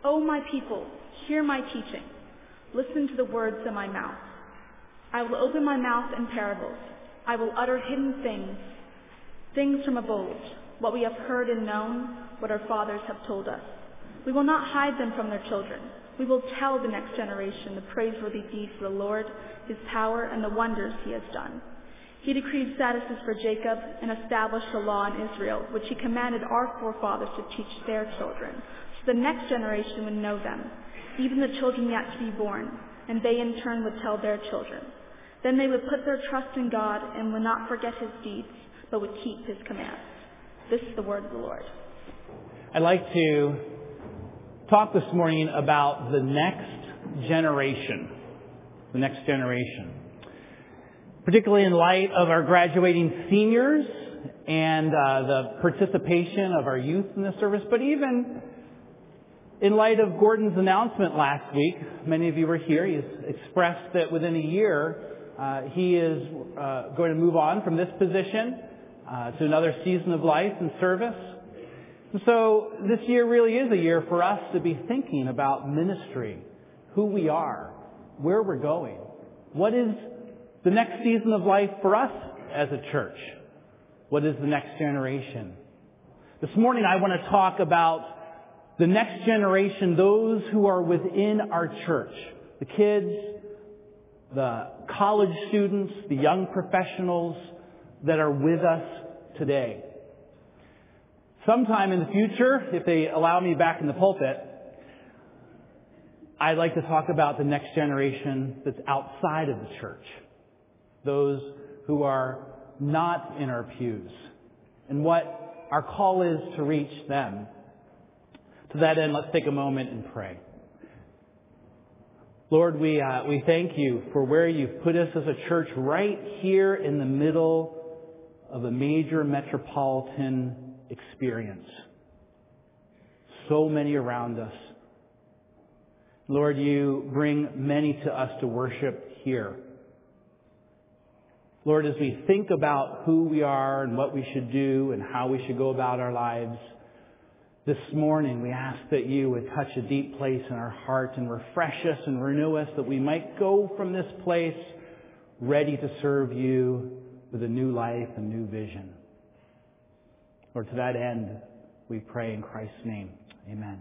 O my people, hear my teaching. Listen to the words of my mouth. I will open my mouth in parables. I will utter hidden things from of old, what we have heard and known, what our fathers have told us. We will not hide them from their children. We will tell the next generation the praiseworthy deeds of the Lord, his power, and the wonders he has done. He decreed statuses for Jacob and established a law in Israel, which he commanded our forefathers to teach their children, so the next generation would know them, even the children yet to be born, and they in turn would tell their children. Then they would put their trust in God and would not forget his deeds, but would keep his commands. This is the word of the Lord. I'd like to talk this morning about the next generation. The next generation. Particularly in light of our graduating seniors and the participation of our youth in the service, but even in light of Gordon's announcement last week, many of you were here. He's expressed that within a year he is going to move on from this position to another season of life and service. And so this year really is a year for us to be thinking about ministry, who we are, where we're going. What is the next season of life for us as a church? What is the next generation? This morning I want to talk about the next generation, those who are within our church. The kids, the college students, the young professionals that are with us today. Sometime in the future, if they allow me back in the pulpit, I'd like to talk about the next generation that's outside of the church. Those who are not in our pews, and what our call is to reach them. To that end, let's take a moment and pray. Lord, we thank you for where you've put us as a church right here in the middle of a major metropolitan experience. So many around us. Lord, you bring many to us to worship here. Lord, as we think about who we are and what we should do and how we should go about our lives, this morning we ask that you would touch a deep place in our heart and refresh us and renew us, that we might go from this place ready to serve you with a new life and new vision. Lord, to that end, we pray in Christ's name. Amen.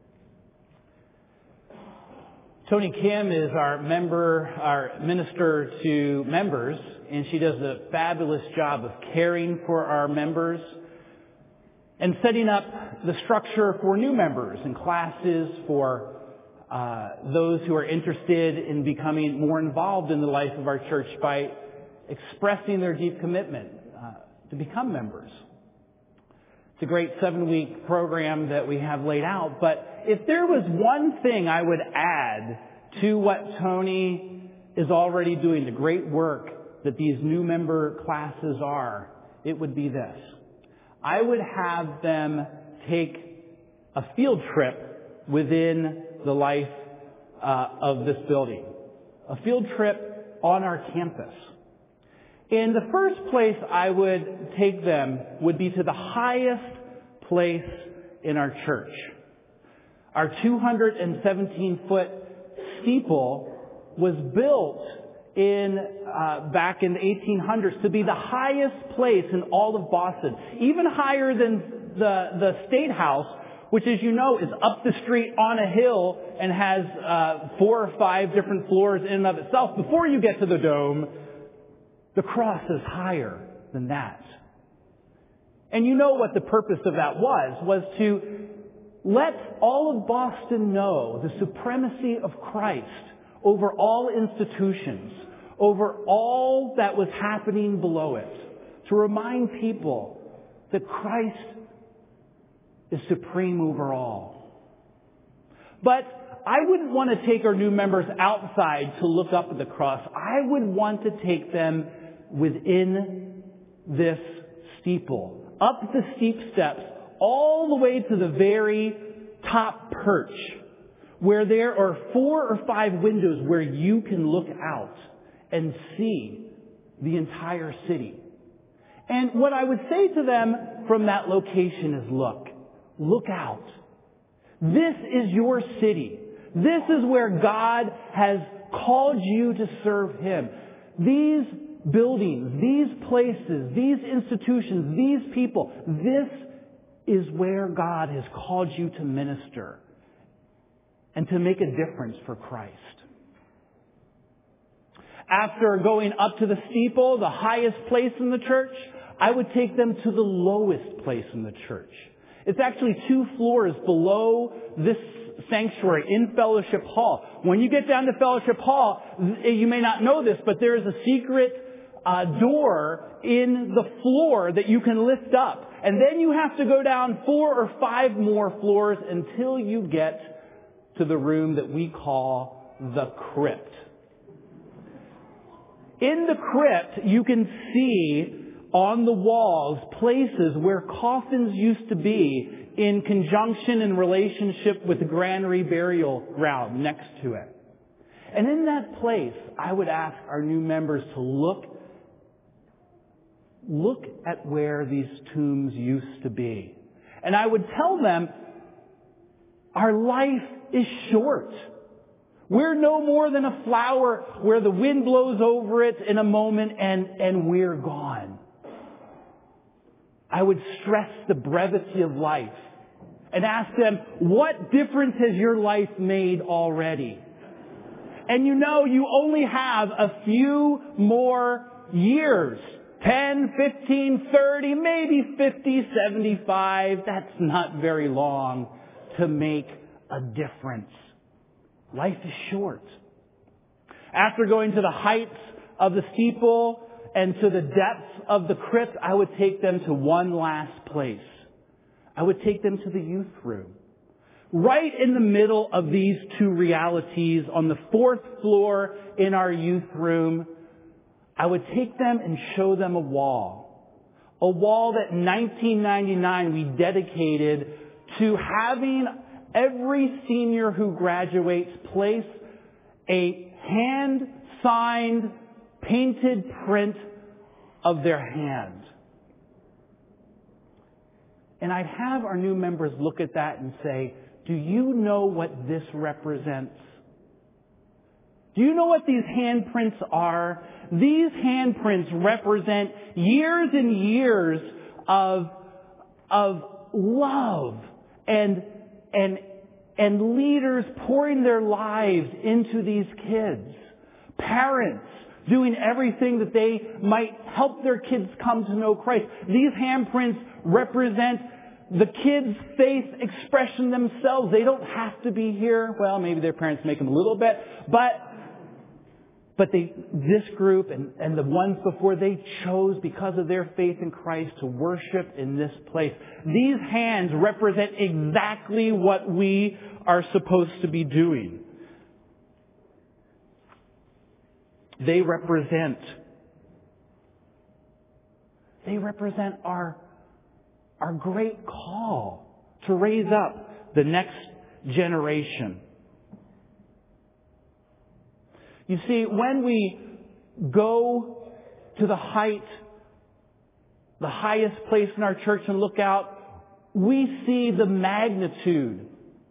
Tony Kim is our minister to members, and she does a fabulous job of caring for our members and setting up the structure for new members and classes for those who are interested in becoming more involved in the life of our church by expressing their deep commitment to become members. It's a great 7-week program that we have laid out, but if there was one thing I would add to what Tony is already doing, the great work that these new member classes are, it would be this. I would have them take a field trip within the life of this building. A field trip on our campus. And the first place I would take them would be to the highest place in our church. Our 217-foot steeple was built back in the 1800s to be the highest place in all of Boston, even higher than the State House, which, as you know, is up the street on a hill and has 4 or 5 different floors in and of itself. Before you get to the dome, the cross is higher than that. And you know what the purpose of that was to let all of Boston know the supremacy of Christ over all institutions, over all that was happening below it, to remind people that Christ is supreme over all. But I wouldn't want to take our new members outside to look up at the cross. I would want to take them within this steeple, up the steep steps, all the way to the very top perch, where there are 4 or 5 windows where you can look out and see the entire city. And what I would say to them from that location is, look out. This is your city. This is where God has called you to serve Him. These buildings, these places, these institutions, these people, this is where God has called you to minister and to make a difference for Christ. After going up to the steeple, the highest place in the church, I would take them to the lowest place in the church. It's actually 2 floors below this sanctuary in Fellowship Hall. When you get down to Fellowship Hall, you may not know this, but there is a secret door in the floor that you can lift up. And then you have to go down 4 or 5 more floors until you get to the room that we call the crypt. In the crypt, you can see on the walls places where coffins used to be in conjunction and relationship with the granary burial ground next to it. And in that place, I would ask our new members to look at where these tombs used to be. And I would tell them, our life is short. We're no more than a flower where the wind blows over it in a moment and we're gone. I would stress the brevity of life and ask them, what difference has your life made already? And you know, you only have a few more years. 10, 15, 30, maybe 50, 75. That's not very long to make a difference. Life is short. After going to the heights of the steeple and to the depths of the crypt, I would take them to one last place. I would take them to the youth room. Right in the middle of these 2 realities, on the 4th floor in our youth room, I would take them and show them a wall. A wall that in 1999 we dedicated to having every senior who graduates place a hand-signed, painted print of their hand. And I'd have our new members look at that and say, do you know what this represents? Do you know what these handprints are? These handprints represent years and years of love and leaders pouring their lives into these kids. Parents doing everything that they might help their kids come to know Christ. These handprints represent the kids' faith expression themselves. They don't have to be here. Well, maybe their parents make them a little bit, but this group and the ones before, they chose, because of their faith in Christ, to worship in this place. These hands represent exactly what we are supposed to be doing. They represent our great call to raise up the next generation. You see, when we go to the highest place in our church and look out, we see the magnitude,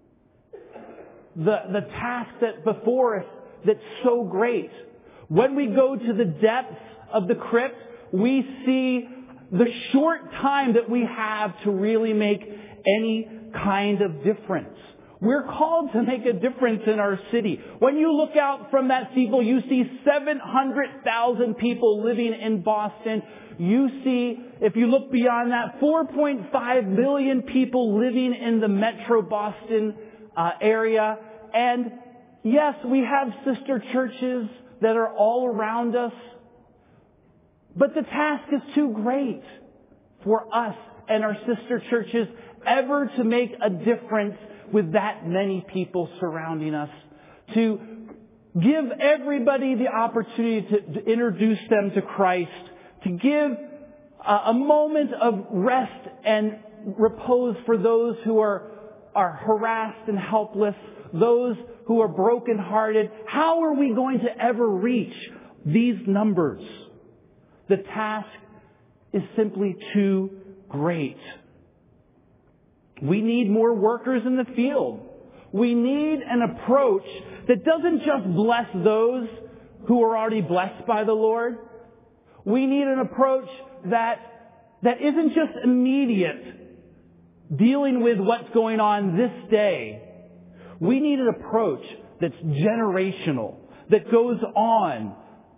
the task that before us that's so great. When we go to the depths of the crypt, we see the short time that we have to really make any kind of difference. We're called to make a difference in our city. When you look out from that steeple, you see 700,000 people living in Boston. You see, if you look beyond that, 4.5 million people living in the metro Boston area. And yes, we have sister churches that are all around us. But the task is too great for us and our sister churches ever to make a difference with that many people surrounding us, to give everybody the opportunity to introduce them to Christ, to give a moment of rest and repose for those who are harassed and helpless, those who are brokenhearted. How are we going to ever reach these numbers? The task is simply too great. We need more workers in the field. We need an approach that doesn't just bless those who are already blessed by the Lord. We need an approach that isn't just immediate, dealing with what's going on this day. We need an approach that's generational, that goes on.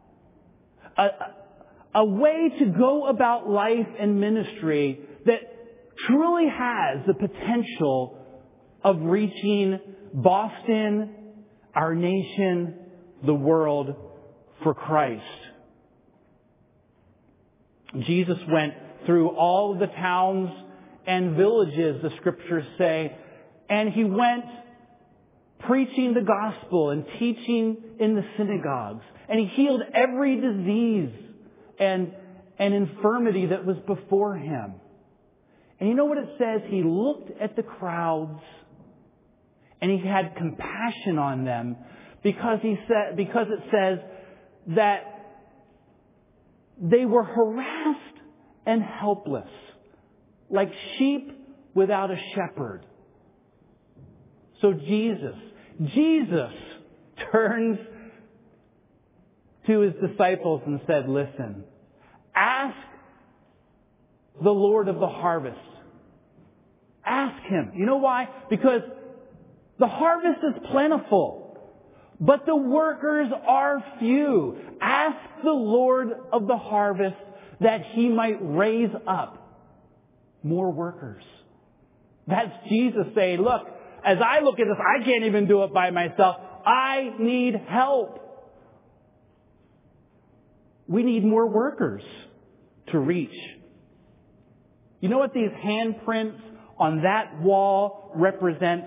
A way to go about life and ministry that truly has the potential of reaching Boston, our nation, the world for Christ. Jesus went through all of the towns and villages, the scriptures say, and he went preaching the gospel and teaching in the synagogues. And he healed every disease and infirmity that was before him. And you know what it says? He looked at the crowds and he had compassion on them because it says that they were harassed and helpless, like sheep without a shepherd. So Jesus turns to his disciples and said, listen, ask the Lord of the harvest. Ask him. You know why? Because the harvest is plentiful, but the workers are few. Ask the Lord of the harvest that he might raise up more workers. That's Jesus saying, look, as I look at this, I can't even do it by myself. I need help. We need more workers to reach. You know what these handprints on that wall represent?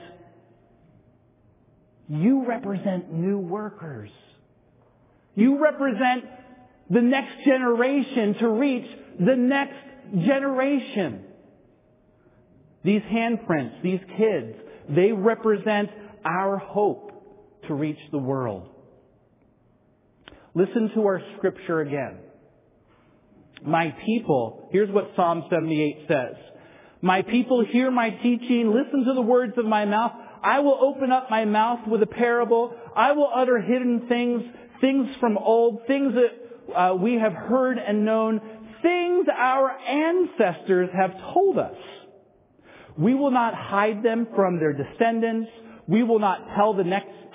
You represent new workers. You represent the next generation to reach the next generation. These handprints, these kids, they represent our hope to reach the world. Listen to our scripture again. My people, here's what Psalm 78 says. My people, hear my teaching, listen to the words of my mouth. I will open up my mouth with a parable. I will utter hidden things, things from old, things that we have heard and known, things our ancestors have told us. We will not hide them from their descendants. We will tell the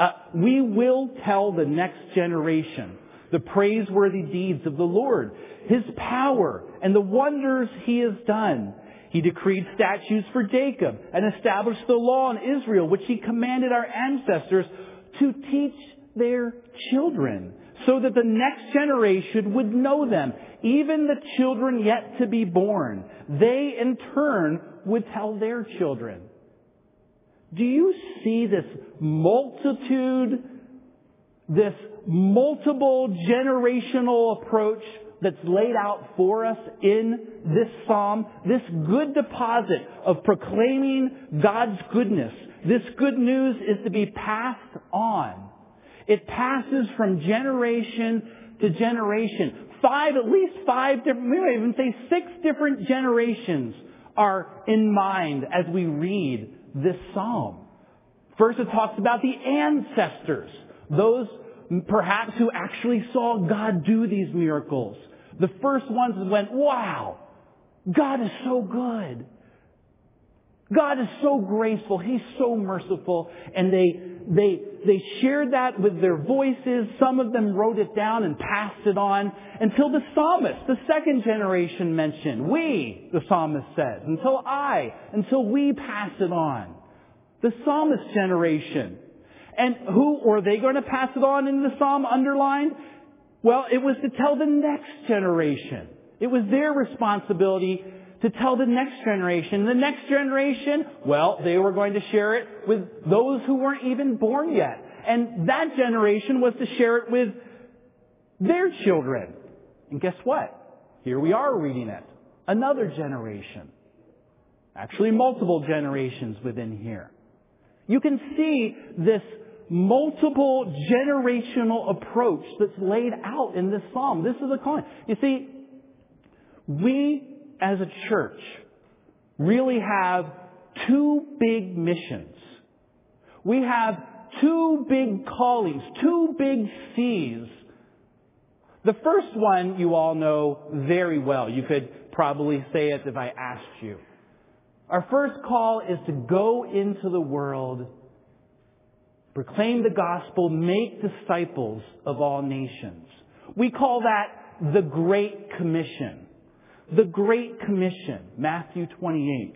next generation the praiseworthy deeds of the Lord, his power, and the wonders he has done. He decreed statutes for Jacob and established the law in Israel, which he commanded our ancestors to teach their children, so that the next generation would know them, even the children yet to be born. They, in turn, would tell their children. Do you see this multitude, this multiple generational approach that's laid out for us in this psalm? This good deposit of proclaiming God's goodness. This good news is to be passed on. It passes from generation to generation. At least five different, we might even say 6 different generations are in mind as we read this psalm. First, it talks about the ancestors, those perhaps who actually saw God do these miracles. The first ones went, wow, God is so good. God is so graceful. He's so merciful. And they shared that with their voices. Some of them wrote it down and passed it on until the psalmist, the second generation, mentioned. We, the psalmist says, until we pass it on. The psalmist generation. And who were they going to pass it on in the psalm underlined? Well, it was to tell the next generation. It was their responsibility to tell the next generation. The next generation, well, they were going to share it with those who weren't even born yet. And that generation was to share it with their children. And guess what? Here we are reading it. Another generation. Actually, multiple generations within here. You can see this multiple generational approach that's laid out in this psalm. This is a calling. You see, we as a church really have two big missions. We have two big callings, two big C's. The first one you all know very well. You could probably say it if I asked you. Our first call is to go into the world, proclaim the gospel, make disciples of all nations. We call that the Great Commission. The Great Commission, Matthew 28.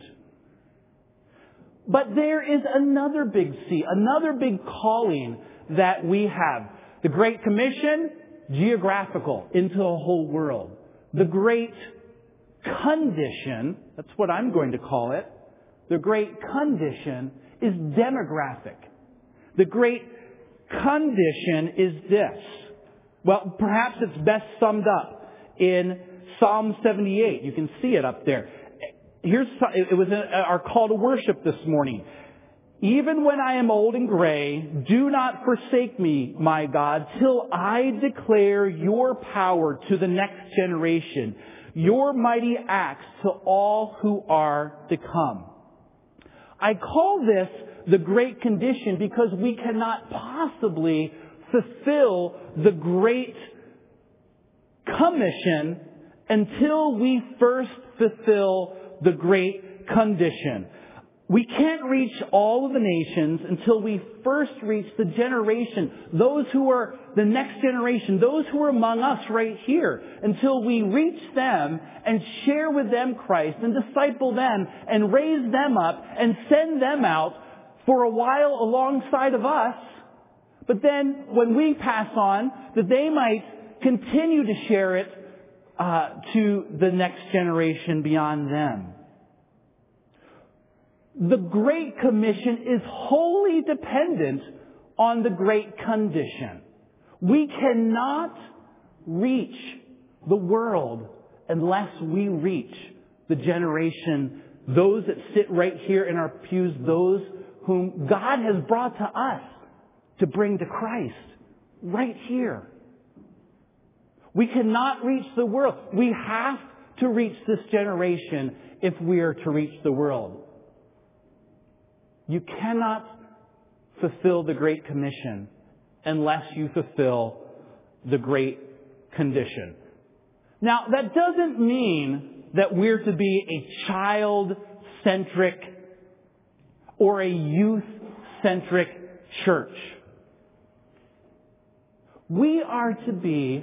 But there is another big C, another big calling that we have. The Great Commission, geographical, into the whole world. The Great Condition, that's what I'm going to call it. The Great Condition is demographic. The Great Condition is this. Well, perhaps it's best summed up in Psalm 78. You can see it up there. It was our call to worship this morning. Even when I am old and gray, do not forsake me, my God, till I declare your power to the next generation, your mighty acts to all who are to come. I call this the Great Condition because we cannot possibly fulfill the Great Commission until we first fulfill the Great Condition. We can't reach all of the nations until we first reach the generation, those who are the next generation, those who are among us right here, until we reach them and share with them Christ and disciple them and raise them up and send them out for a while alongside of us. But then when we pass on, that they might continue to share it to the next generation beyond them. The Great Commission is wholly dependent on the Great Condition. We cannot reach the world unless we reach the generation, those that sit right here in our pews, those whom God has brought to us to bring to Christ right here. We cannot reach the world. We have to reach this generation if we are to reach the world. You cannot fulfill the Great Commission unless you fulfill the Great Condition. Now, that doesn't mean that we're to be a child-centric or a youth-centric church. We are to be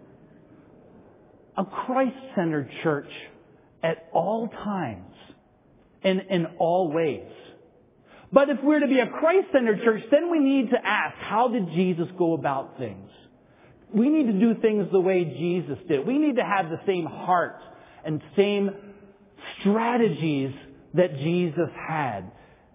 a Christ-centered church at all times and in all ways. But if we're to be a Christ-centered church, then we need to ask, how did Jesus go about things? We need to do things the way Jesus did. We need to have the same heart and same strategies that Jesus had.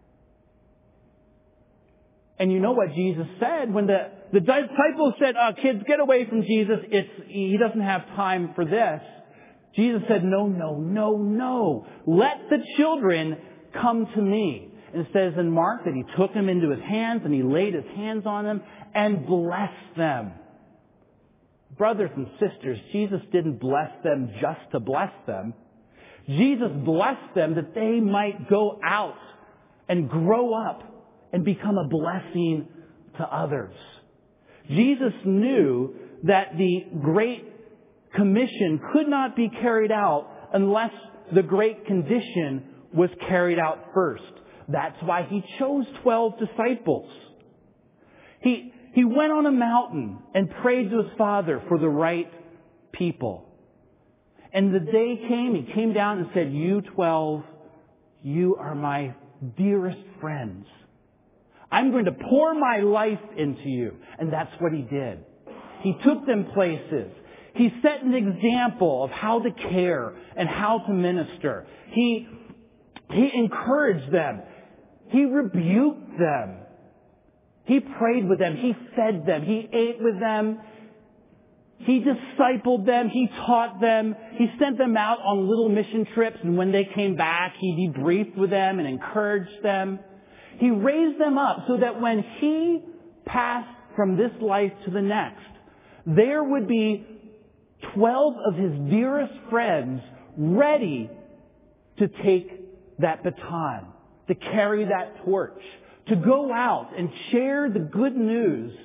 And you know what Jesus said when the disciples said, kids, get away from Jesus. He doesn't have time for this. Jesus said, no. Let the children come to me. And it says in Mark that he took them into his hands and he laid his hands on them and blessed them. Brothers and sisters, Jesus didn't bless them just to bless them. Jesus blessed them that they might go out and grow up and become a blessing to others. Jesus knew that the Great Commission could not be carried out unless the Great Condition was carried out first. That's why he chose 12 disciples. He went on a mountain and prayed to his Father for the right people. And the day came, he came down and said, you 12, you are my dearest friends. I'm going to pour my life into you. And that's what he did. He took them places. He set an example of how to care and how to minister. He encouraged them. He rebuked them. He prayed with them. He fed them. He ate with them. He discipled them. He taught them. He sent them out on little mission trips. And when they came back, he debriefed with them and encouraged them. He raised them up so that when he passed from this life to the next, there would be 12 of his dearest friends ready to take that baton, to carry that torch, to go out and share the good news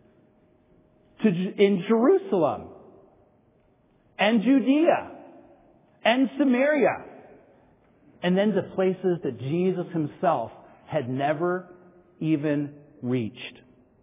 in Jerusalem and Judea and Samaria, and then to places that Jesus himself had never even reached.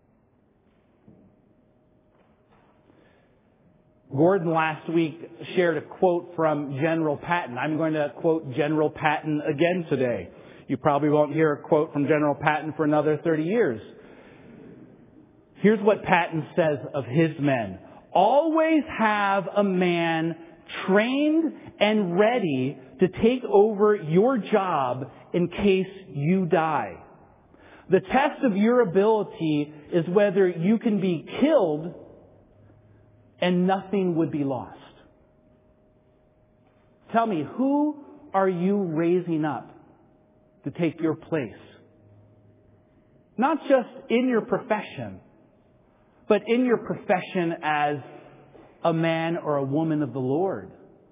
Gordon last week shared a quote from General Patton. I'm going to quote General Patton again today. You probably won't hear a quote from General Patton for another 30 years. Here's what Patton says of his men. Always have a man trained and ready to take over your job in case you die. The test of your ability is whether you can be killed and nothing would be lost. Tell me, who are you raising up to take your place? Not just in your profession, but in your profession as a man or a woman of the Lord.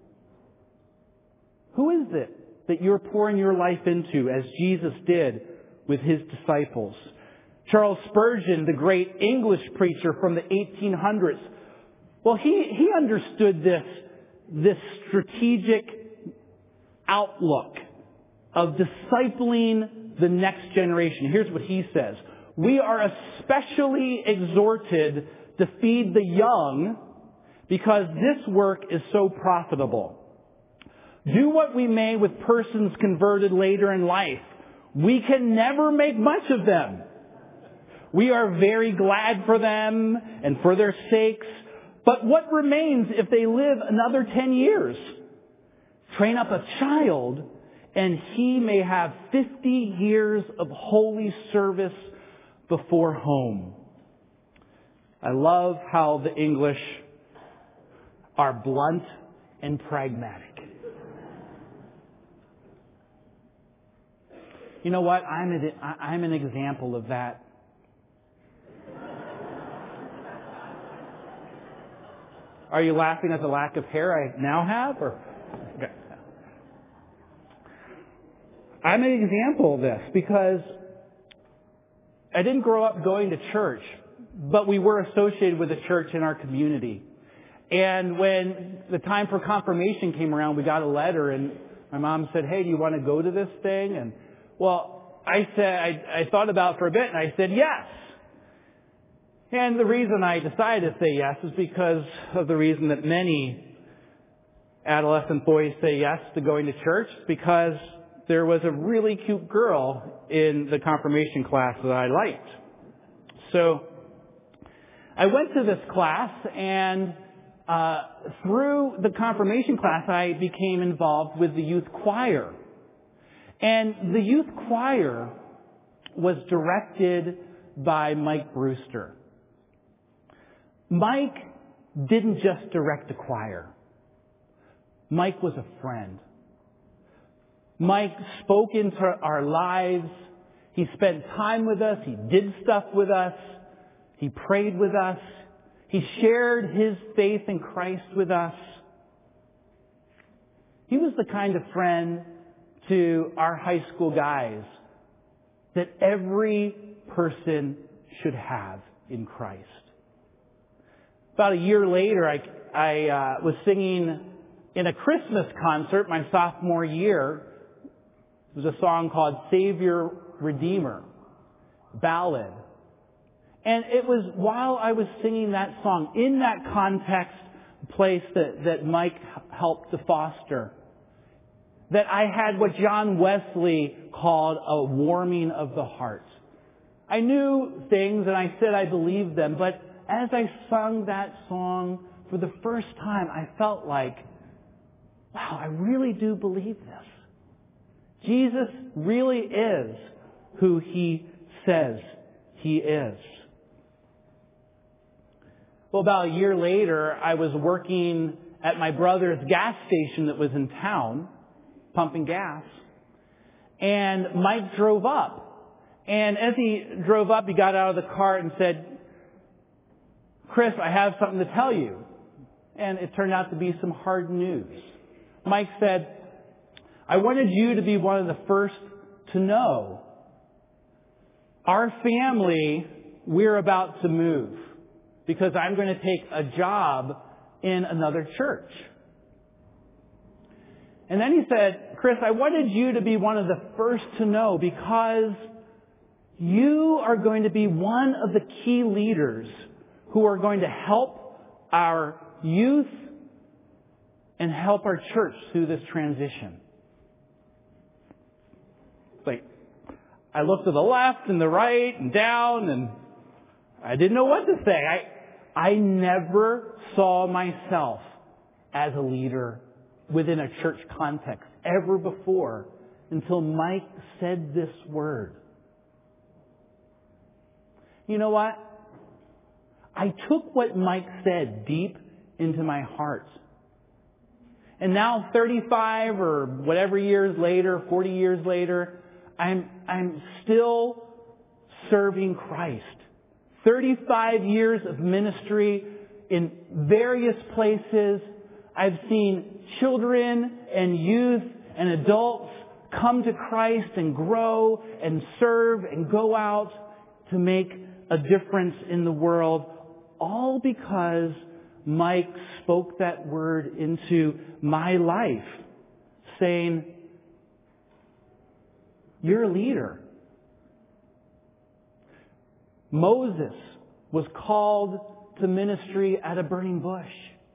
Who is it that you're pouring your life into as Jesus did with his disciples? Charles Spurgeon, the great English preacher from the 1800s, well, he understood this strategic outlook of discipling the next generation. Here's what he says. We are especially exhorted to feed the young because this work is so profitable. Do what we may with persons converted later in life, we can never make much of them. We are very glad for them and for their sakes. But what remains if they live another 10 years? Train up a child and he may have 50 years of holy service before home. I love how the English are blunt and pragmatic. You know what? I'm an example of that. Are you laughing at the lack of hair I now have? Or okay. I'm an example of this because I didn't grow up going to church, but we were associated with a church in our community. And when the time for confirmation came around, we got a letter and my mom said, hey, do you want to go to this thing? And well, I thought about it for a bit and I said, yes. And the reason I decided to say yes is because of the reason that many adolescent boys say yes to going to church, because there was a really cute girl in the confirmation class that I liked. So I went to this class, and through the confirmation class, I became involved with the youth choir. And the youth choir was directed by Mike Brewster. Mike didn't just direct the choir. Mike was a friend. Mike spoke into our lives. He spent time with us. He did stuff with us. He prayed with us. He shared his faith in Christ with us. He was the kind of friend to our high school guys that every person should have in Christ. About a year later, I was singing in a Christmas concert my sophomore year. It was a song called Savior Redeemer, ballad. And it was while I was singing that song, in that context, place that Mike helped to foster, that I had what John Wesley called a warming of the heart. I knew things and I said I believed them, but as I sung that song for the first time, I felt like, wow, I really do believe this. Jesus really is who he says he is. Well, about a year later, I was working at my brother's gas station that was in town, pumping gas, and Mike drove up. And as he drove up, he got out of the car and said, Chris, I have something to tell you. And it turned out to be some hard news. Mike said, I wanted you to be one of the first to know. Our family, we're about to move because I'm going to take a job in another church. And then he said, Chris, I wanted you to be one of the first to know because you are going to be one of the key leaders who are going to help our youth and help our church through this transition. Like, I looked to the left and the right and down and I didn't know what to say. I never saw myself as a leader within a church context ever before until Mike said this word. You know what? I took what Mike said deep into my heart. And now 35 or whatever years later, 40 years later, I'm still serving Christ. 35 years of ministry in various places. I've seen children and youth and adults come to Christ and grow and serve and go out to make a difference in the world, all because Mike spoke that word into my life, saying, you're a leader. Moses was called to ministry at a burning bush.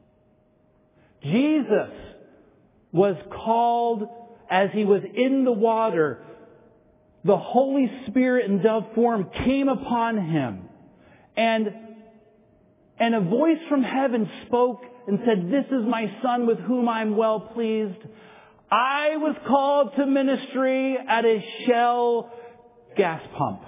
Jesus was called as he was in the water. The Holy Spirit in dove form came upon him. And a voice from heaven spoke and said, this is my Son with whom I'm well pleased. I was called to ministry at a Shell gas pump.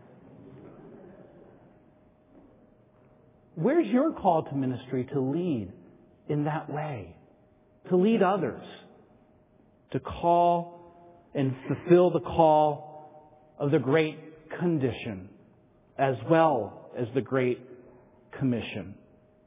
Where's your call to ministry to lead in that way? To lead others. To call and fulfill the call of the Great Condition as well as the Great Commission.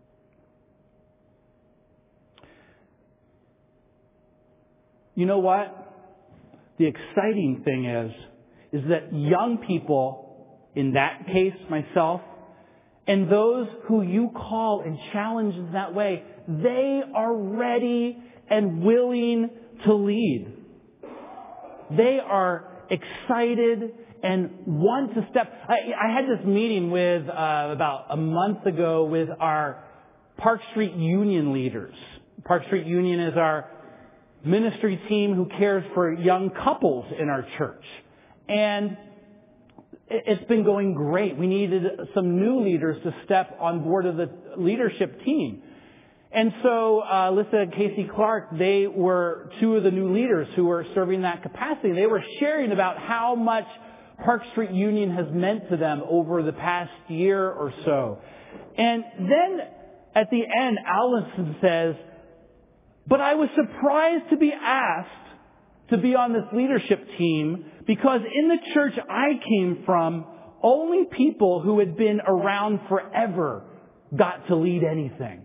You know what? The exciting thing is that young people, in that case, myself, and those who you call and challenge in that way, they are ready and willing to lead. They are excited and want to step. I had this meeting with about a month ago with our Park Street Union leaders. Park Street Union is our ministry team who cares for young couples in our church. And it's been going great. We needed some new leaders to step on board of the leadership team. And so Alyssa and Casey Clark, they were two of the new leaders who were serving that capacity. They were sharing about how much Park Street Union has meant to them over the past year or so. And then at the end, Allison says, but I was surprised to be asked to be on this leadership team because in the church I came from, only people who had been around forever got to lead anything.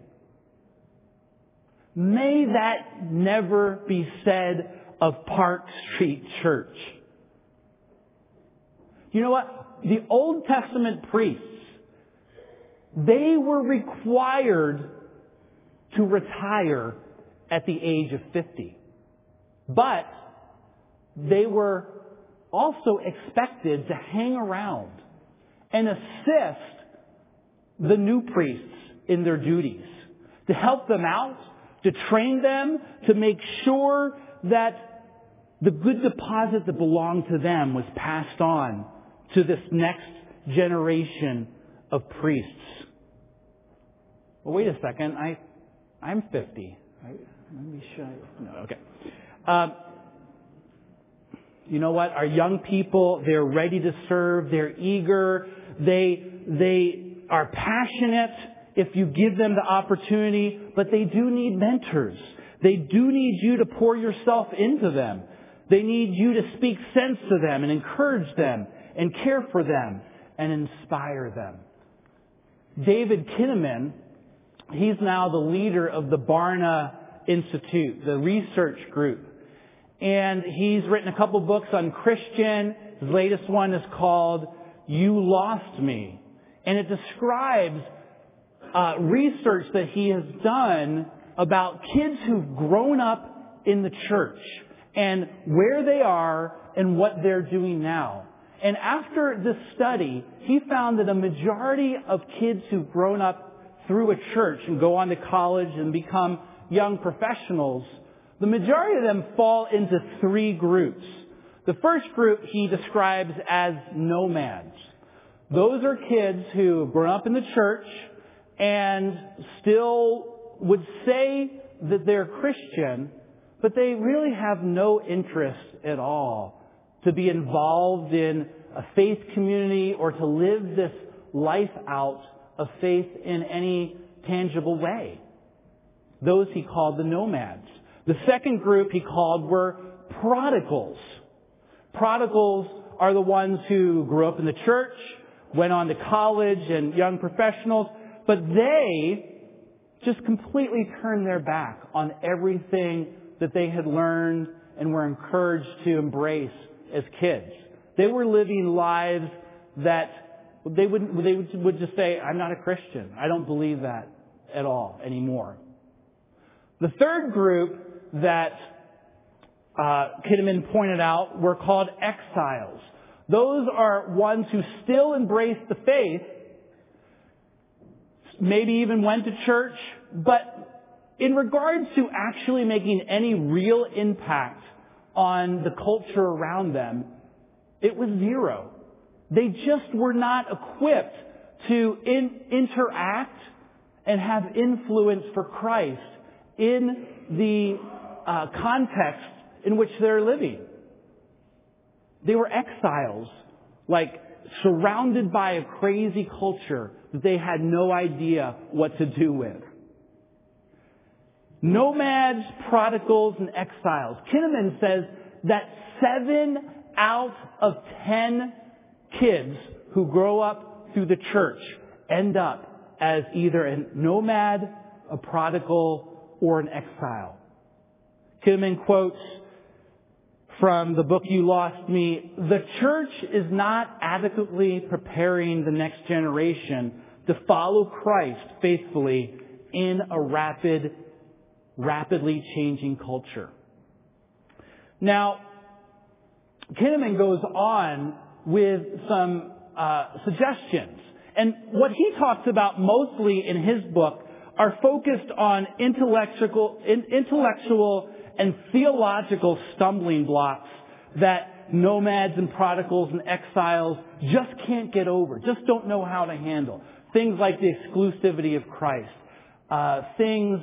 May that never be said of Park Street Church. You know what? The Old Testament priests, they were required to retire at the age of 50. But they were also expected to hang around and assist the new priests in their duties, to help them out, to train them, to make sure that the good deposit that belonged to them was passed on to this next generation of priests. Well, wait a second. I'm 50. Let me show you. No, okay. You know what? Our young people, they're ready to serve. They're eager. They are passionate if you give them the opportunity, but they do need mentors. They do need you to pour yourself into them. They need you to speak sense to them and encourage them and care for them and inspire them. David Kinnaman, he's now the leader of the Barna Institute, the research group. And he's written a couple books on Christian. His latest one is called You Lost Me. And it describes research that he has done about kids who've grown up in the church and where they are and what they're doing now. And after this study, he found that a majority of kids who've grown up through a church and go on to college and become young professionals, the majority of them fall into three groups. The first group he describes as nomads. Those are kids who have grown up in the church and still would say that they're Christian, but they really have no interest at all to be involved in a faith community or to live this life out of faith in any tangible way. Those he called the nomads. The second group he called were prodigals. Prodigals are the ones who grew up in the church, went on to college and young professionals, but they just completely turned their back on everything that they had learned and were encouraged to embrace as kids. They were living lives that they would just say, I'm not a Christian. I don't believe that at all anymore. The third group that Kinnaman pointed out were called exiles. Those are ones who still embrace the faith, maybe even went to church, but in regards to actually making any real impact on the culture around them, it was zero. They just were not equipped to interact and have influence for Christ in the context in which they're living. They were exiles, like surrounded by a crazy culture that they had no idea what to do with. Nomads, prodigals, and exiles. Kinnaman says that 7 out of 10 kids who grow up through the church end up as either a nomad, a prodigal, or an exile. Kinnaman quotes from the book You Lost Me, "The church is not adequately preparing the next generation to follow Christ faithfully in a rapidly changing culture." Now, Kinnaman goes on with some suggestions. And what he talks about mostly in his book are focused on intellectual and theological stumbling blocks that nomads and prodigals and exiles just can't get over, just don't know how to handle. Things like the exclusivity of Christ. Things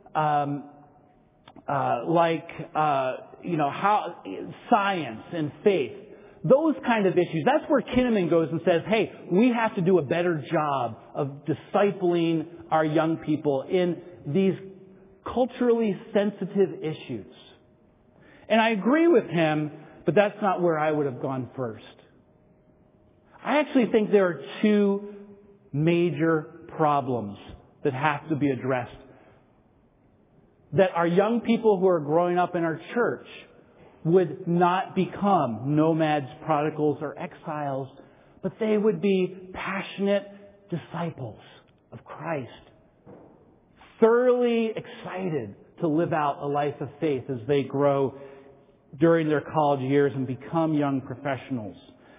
how science and faith. Those kind of issues. That's where Kinnaman goes and says, hey, we have to do a better job of discipling our young people in these culturally sensitive issues. And I agree with him, but that's not where I would have gone first. I actually think there are 2 major problems that have to be addressed. That our young people who are growing up in our church would not become nomads, prodigals, or exiles, but they would be passionate disciples of Christ. Thoroughly excited to live out a life of faith as they grow during their college years and become young professionals.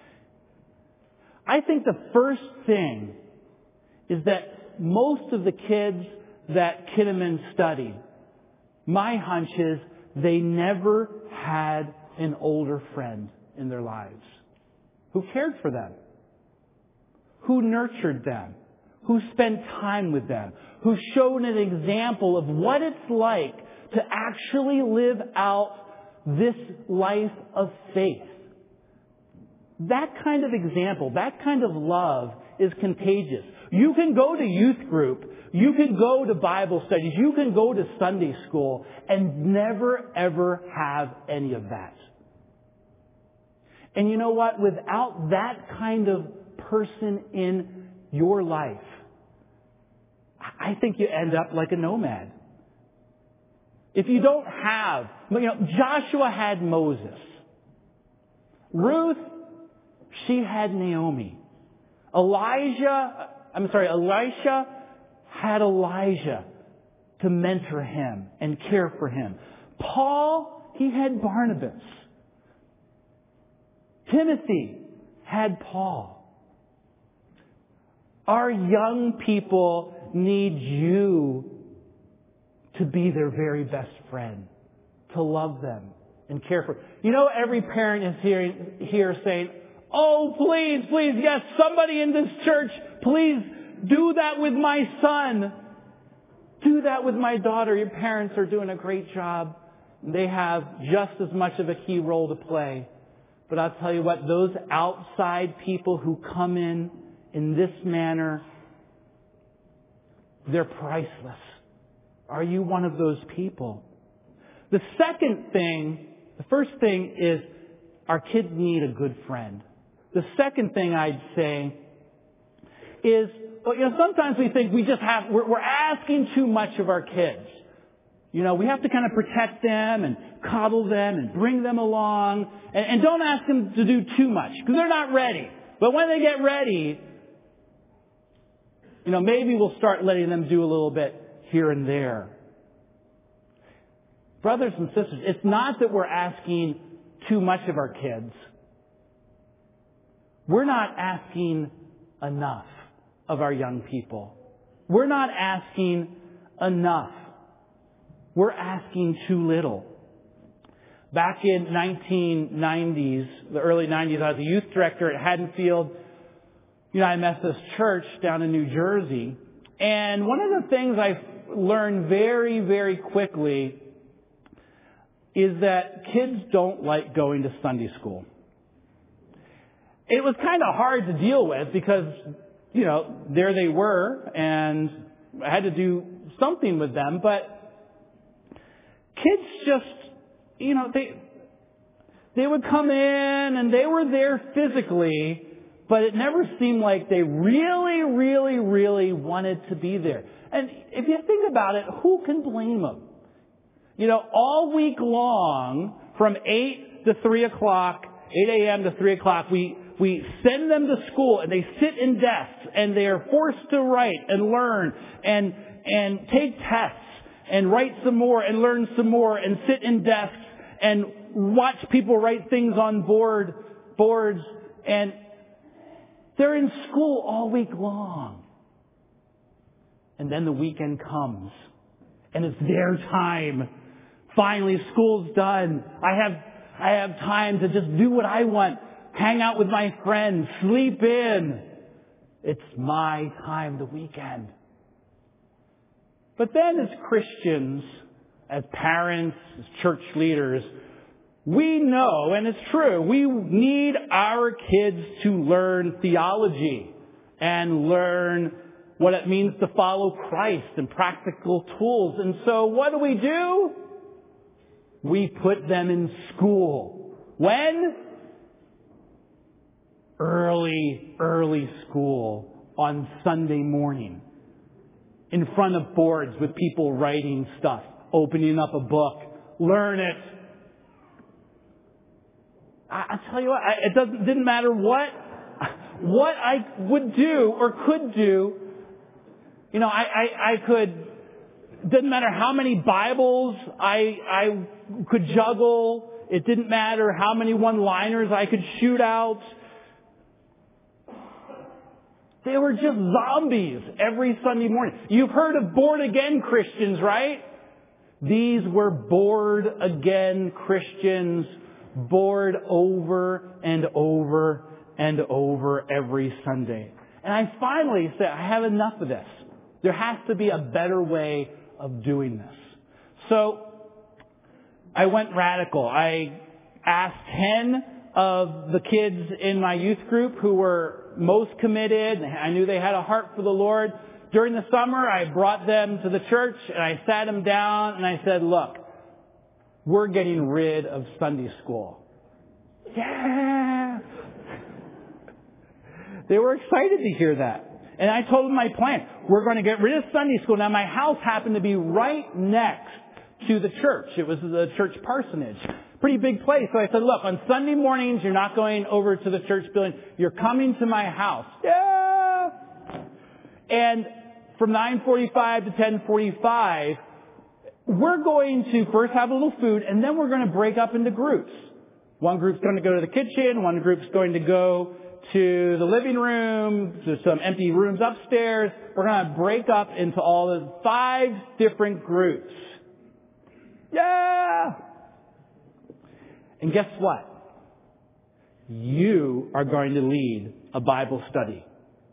I think the first thing is that most of the kids that Kinnaman studied, my hunch is they never had an older friend in their lives who cared for them, who nurtured them, who spent time with them, who showed an example of what it's like to actually live out this life of faith. That kind of example, that kind of love is contagious. You can go to youth group, you can go to Bible studies, you can go to Sunday school and never ever have any of that. And you know what? Without that kind of person in your life, I think you end up like a nomad. If you don't have, Joshua had Moses. Ruth, she had Naomi. Elisha had Elijah to mentor him and care for him. Paul, he had Barnabas. Timothy had Paul. Our young people need you to be their very best friend, to love them and care for them. Every parent is here saying, oh, please, yes, somebody in this church, please do that with my son. Do that with my daughter. Your parents are doing a great job. They have just as much of a key role to play. But I'll tell you what, those outside people who come in this manner, they're priceless. Are you one of those people? The first thing is our kids need a good friend. The second thing I'd say is, sometimes we think we're asking too much of our kids. We have to kind of protect them and coddle them and bring them along and don't ask them to do too much because they're not ready. But when they get ready, maybe we'll start letting them do a little bit here and there. Brothers and sisters, it's not that we're asking too much of our kids. We're not asking enough of our young people. We're not asking enough. We're asking too little. Back in 1990s, the early 90s, I was a youth director at Haddonfield United Methodist Church down in New Jersey. And one of the things I learned very, very quickly is that kids don't like going to Sunday school. It was kind of hard to deal with because, there they were and I had to do something with them. But kids just, they would come in and they were there physically, but it never seemed like they really, really, really wanted to be there. And if you think about it, who can blame them? All week long, from 8 to 3 o'clock, 8 a.m. to 3 o'clock, we send them to school and they sit in desks and they are forced to write and learn and take tests and write some more and learn some more and sit in desks and watch people write things on boards, and they're in school all week long. And then the weekend comes and it's their time. Finally, school's done. I have time to just do what I want. Hang out with my friends. Sleep in. It's my time, the weekend. But then as Christians, as parents, as church leaders, we know, and it's true, we need our kids to learn theology and learn what it means to follow Christ and practical tools. And so what do? We put them in school. When? Early school on Sunday morning. In front of boards with people writing stuff, opening up a book. Learn it. I tell you what, it didn't matter what I would do or could do. I could, didn't matter how many Bibles I could juggle. It didn't matter how many one-liners I could shoot out. They were just zombies every Sunday morning. You've heard of born-again Christians, right? These were born-again Christians, bored over and over and over every Sunday. And I finally said, I have enough of this. There has to be a better way of doing this. So I went radical. I asked 10 of the kids in my youth group who were most committed. I knew they had a heart for the Lord. During the summer, I brought them to the church and I sat them down and I said, look, we're getting rid of Sunday school. Yeah! They were excited to hear that. And I told them my plan. We're going to get rid of Sunday school. Now, my house happened to be right next to the church. It was the church parsonage. Pretty big place. So I said, look, on Sunday mornings, you're not going over to the church building. You're coming to my house. Yeah! And from 9:45 to 10:45, we're going to first have a little food, and then we're going to break up into groups. One group's going to go to the kitchen. One group's going to go to the living room, to some empty rooms upstairs. We're going to break up into all the 5 different groups. Yeah! And guess what? You are going to lead a Bible study.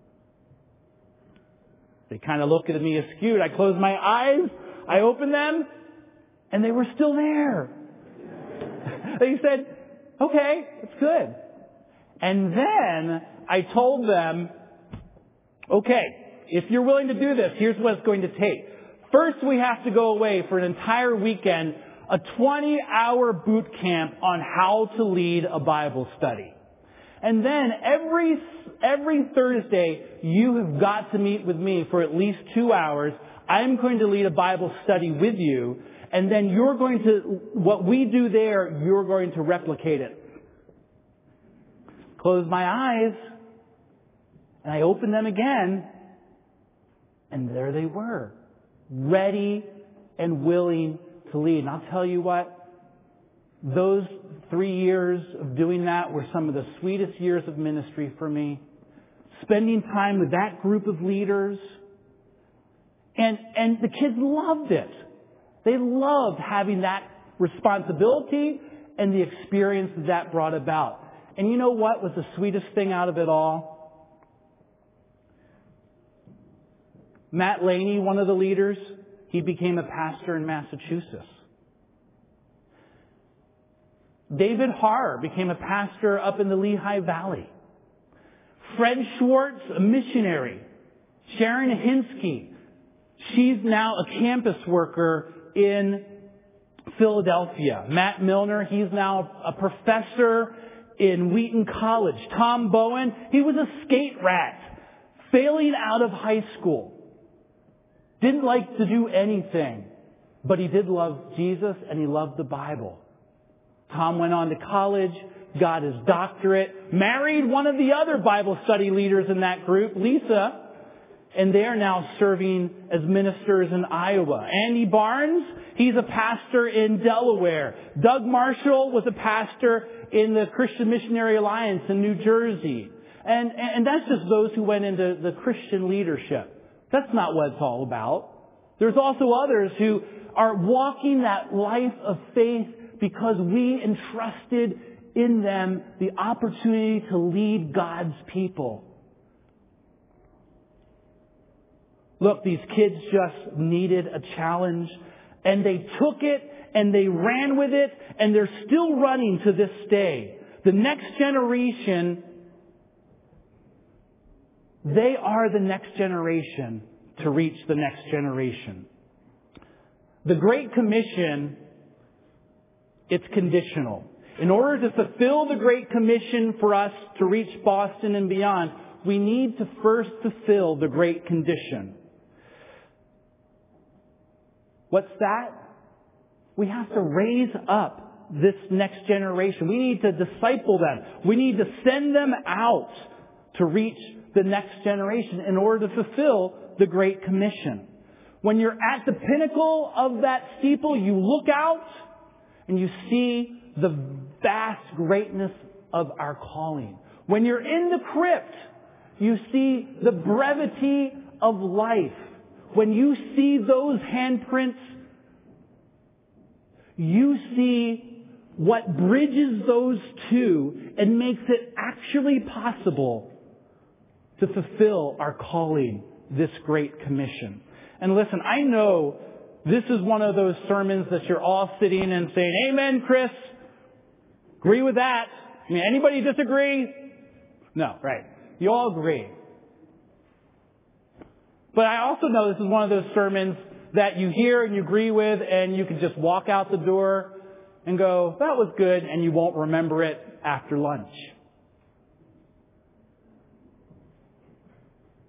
They kind of looked at me askew. I closed my eyes. I opened them, and they were still there. They said, okay, that's good. And then I told them, okay, if you're willing to do this, here's what it's going to take. First, we have to go away for an entire weekend, a 20-hour boot camp on how to lead a Bible study. And then every Thursday, you have got to meet with me for at least 2 hours. I'm going to lead a Bible study with you, and then what we do there, you're going to replicate it. Close my eyes, and I opened them again, and there they were, ready and willing to lead. And I'll tell you what, those 3 years of doing that were some of the sweetest years of ministry for me. Spending time with that group of leaders. And the kids loved it. They loved having that responsibility and the experience that brought about. And you know what was the sweetest thing out of it all? Matt Laney, one of the leaders, he became a pastor in Massachusetts. David Harr became a pastor up in the Lehigh Valley. Fred Schwartz, a missionary. Sharon Hinsky, she's now a campus worker in Philadelphia. Matt Milner, he's now a professor in Wheaton College. Tom Bowen, he was a skate rat, failing out of high school. Didn't like to do anything, but he did love Jesus and he loved the Bible. Tom went on to college, got his doctorate, married one of the other Bible study leaders in that group, Lisa, and they are now serving as ministers in Iowa. Andy Barnes, he's a pastor in Delaware. Doug Marshall was a pastor in the Christian Missionary Alliance in New Jersey. And that's just those who went into the Christian leadership. That's not what it's all about. There's also others who are walking that life of faith because we entrusted in them the opportunity to lead God's people. Look, these kids just needed a challenge, and they took it, and they ran with it, and they're still running to this day. The next generation, they are the next generation to reach the next generation. The Great Commission, it's conditional. In order to fulfill the Great Commission for us to reach Boston and beyond, we need to first fulfill the Great Condition. What's that? We have to raise up this next generation. We need to disciple them. We need to send them out to reach the next generation in order to fulfill the Great Commission. When you're at the pinnacle of that steeple, you look out and you see the vast greatness of our calling. When you're in the crypt, you see the brevity of life. When you see those handprints, you see what bridges those two and makes it actually possible to fulfill our calling, this Great Commission. And listen, I know this is one of those sermons that you're all sitting and saying, "Amen, Chris. Agree with that." I mean, anybody disagree? No, right. You all agree. But I also know this is one of those sermons that you hear and you agree with, and you can just walk out the door and go, "That was good," and you won't remember it after lunch.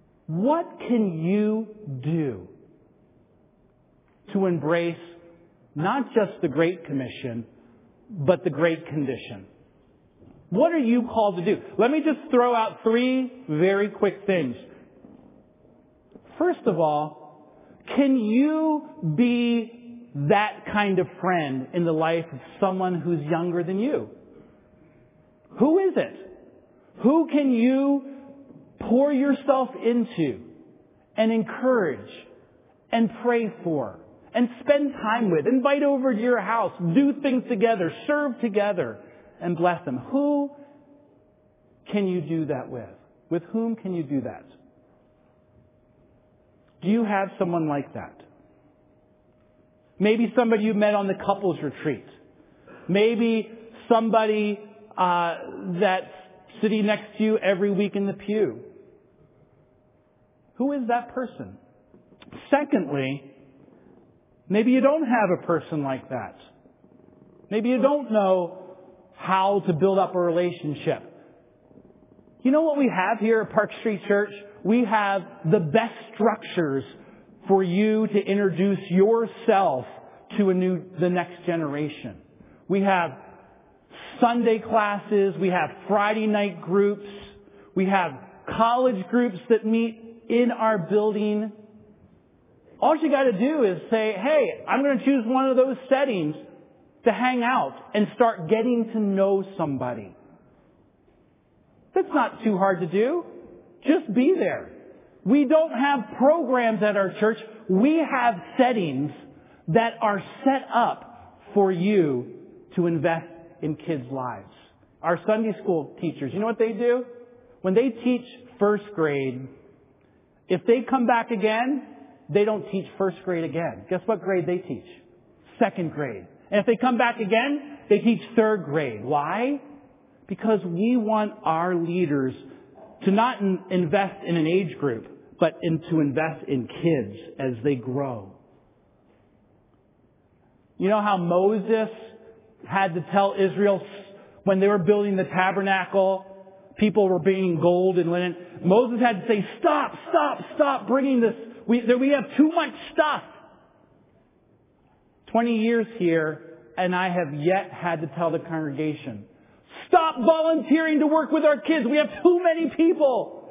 What can you do to embrace not just the Great Commission, but the Great Condition. What are you called to do? Let me just throw out 3 very quick things. First of all, can you be that kind of friend in the life of someone who's younger than you? Who is it? Who can you pour yourself into and encourage and pray for and spend time with? Invite over to your house, do things together, serve together, and bless them. Who can you do that with? With whom can you do that? Do you have someone like that? Maybe somebody you met on the couples retreat. Maybe somebody that's sitting next to you every week in the pew. Who is that person? Secondly, maybe you don't have a person like that. Maybe you don't know how to build up a relationship. You know what we have here at Park Street Church? We have the best structures for you to introduce yourself to the next generation. We have Sunday classes. We have Friday night groups. We have college groups that meet in our building. All you got to do is say, hey, I'm going to choose one of those settings to hang out and start getting to know somebody. That's not too hard to do. Just be there. We don't have programs at our church. We have settings that are set up for you to invest in kids' lives. Our Sunday school teachers, you know what they do? When they teach first grade, if they come back again, they don't teach first grade again. Guess what grade they teach? Second grade. And if they come back again, they teach third grade. Why? Because we want our leaders to not invest in an age group, but to invest in kids as they grow. You know how Moses had to tell Israel when they were building the tabernacle, people were bringing gold and linen. Moses had to say, stop bringing this. We have too much stuff. 20 years here, and I have yet had to tell the congregation, stop volunteering to work with our kids. We have too many people.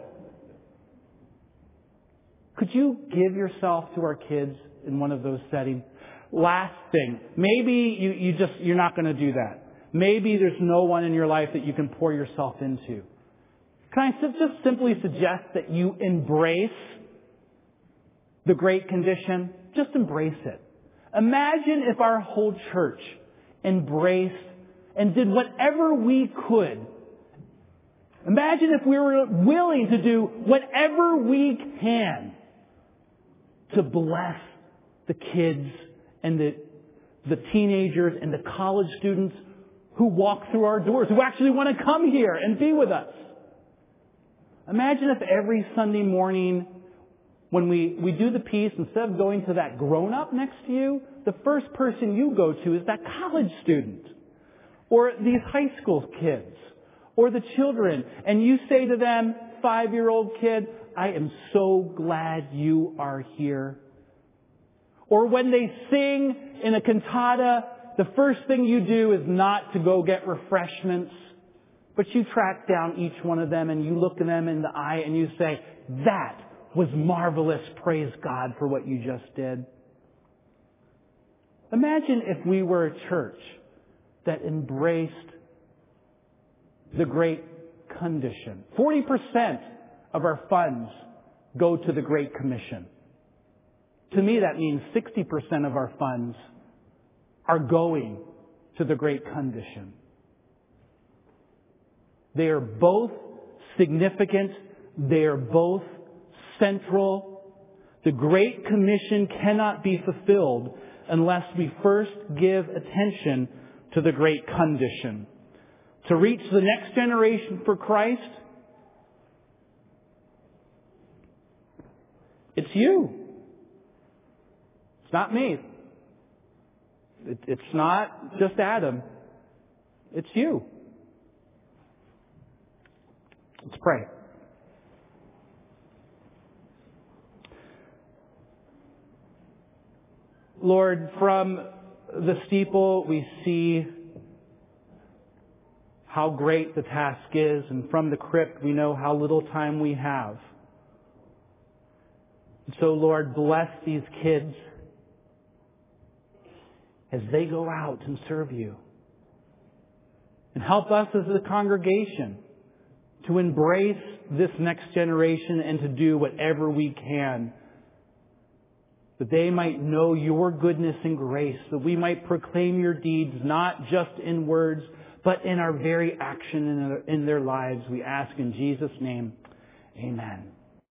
Could you give yourself to our kids in one of those settings? Last thing, maybe you're not going to do that. Maybe there's no one in your life that you can pour yourself into. Can I just simply suggest that you embrace the Great Condition? Just embrace it. Imagine if our whole church embraced and did whatever we could. Imagine if we were willing to do whatever we can to bless the kids and the teenagers and the college students who walk through our doors, who actually want to come here and be with us. Imagine if every Sunday morning when we do the piece, instead of going to that grown-up next to you, the first person you go to is that college student or these high school kids or the children. And you say to them, 5-year-old kid, I am so glad you are here. Or when they sing in a cantata, the first thing you do is not to go get refreshments, but you track down each one of them and you look at them in the eye and you say, that was marvelous. Praise God for what you just did. Imagine if we were a church that embraced the Great Condition. 40% of our funds go to the Great Commission. To me, that means 60% of our funds are going to the Great Condition. They are both significant. They are both central. The Great Commission cannot be fulfilled unless we first give attention to the Great Condition. To reach the next generation for Christ, it's you. It's not me. It's not just Adam. It's you. Let's pray. Lord, from the steeple, we see how great the task is, and from the crypt, we know how little time we have. So, Lord, bless these kids as they go out and serve you. And help us as a congregation to embrace this next generation and to do whatever we can, that they might know your goodness and grace, that we might proclaim your deeds not just in words, but in our very action in their lives. We ask in Jesus' name, amen.